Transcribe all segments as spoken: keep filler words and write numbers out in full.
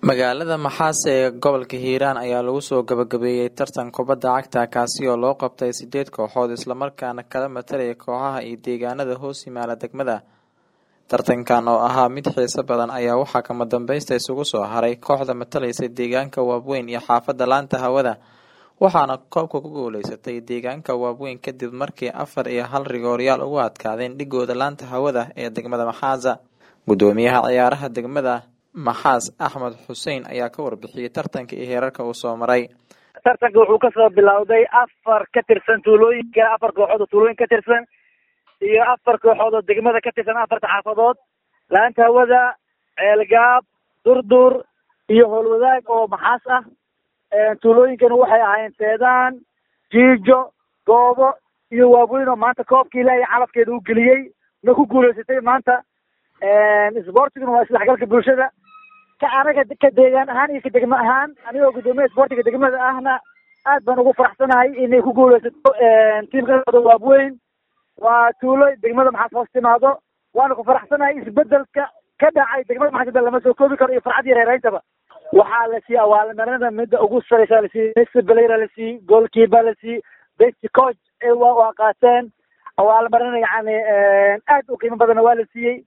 Magaalada Maxaas ee gobolka Hiiraan ayaa lagu soo gabagabeeyay tartan kubadda cagta kaasi oo loo qabtay sideed kooxood isla markaana kala matalaya kooxaha iyo deegaanada hoos yimaada degmada. Tartankan oo ahaa mid xiiso badan ayaa waxaa kama dambaysta isugu soo haray kooxda matalaysa deegaanka Waabweyn iyo xaafadda Laanta Hawada, waxaana koobka ku guuleysatay deegaanka Waabweyn kadib markii afar iyo hal rigooryaal ugu adkaadeen dhigooda Laanta Hawada ee degmada Maxaas. Gudoomiyaha ciyaaraha degmada Maxaas Axmed Xuseen ayaa ka warbixiyay tartanka iyo heerarka uu soo maray. tartanka wuxuu ka soo bilowday afar ka tirsan tuulooyinka afar kooxood oo tuulooyin ka tirsan iyo afar kooxood oo degmada ka tirsan afarta xaafadood Laanta Hawada, Ceelgaab, Durdur iyo Howlwadaag oo Maxaas ah. tuulooyinkana waxay ahaayeen Seedaan, Jiijo, Goobo iyo Waabweyn oo maanta koobkii ilaahay calafkeeda u geliyay na ku guuleysatay maanta. isboortiguna waa isdhexgalka bulshada ka anaga ka deegaan ahaan iyo ka degmo ahaan anigoo gudoomiyaha isboortiga degmada ahna aad baan ugu faraxsanahay inay ku guuleysato tiimka Waabweyn. waa tuulo degmada Maxaas hoos timaado, waana ku faraxsanahay isbedelka ka dhacay degmada Maxaas lama soo koobi karo iyo farxad iyo reerayntaba. waxaa la siiyay abaalmarinada midda ugu sareysa la siiyay best player la siiyay goalkeeper la siiyay best coach ee waa qaateen abaalmarin yani aad u qiimo badan waa la siiyay.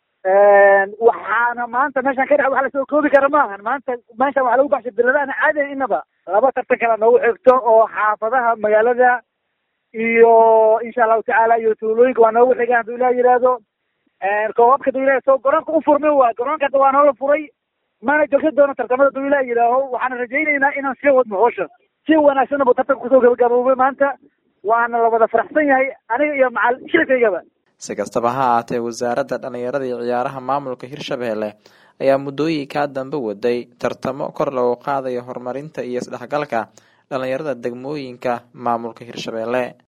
waxaana maanta meeshan ka dhax wax la soo koobi kara maahan. maanta meeshan waxa lagu baxshay biladana caadi inaba laba tartan kala noogu xigto oo xaafadaha magaalada iyo insha allahu tacaala iyo tuulooyinka waa noogu xigaan haduu ilaaha yidhaahdo. koobabka haduu ilaha soo garoonka u furmay waa garoonka hadda waa noola furay mana joogsan doono tartamada haduu ilaha yidhaaho. waxaana rajaynaynaa inaan sii wadno hawsha si wanaagsanna bu tartanka kusoo gabagaboobay maanta, waana la wada faraxsan yahay aniga iyo macal shirkaygaba. Si kastaba ha ahaatee, wasaaradda dhalinyarada iyo ciyaaraha maamulka Hirshabelle ayaa muddooyinka dambe waday tartamo kor loogu qaadayo horumarinta iyo isdhexgalka dhalinyarada degmooyinka maamulka Hirshabelle.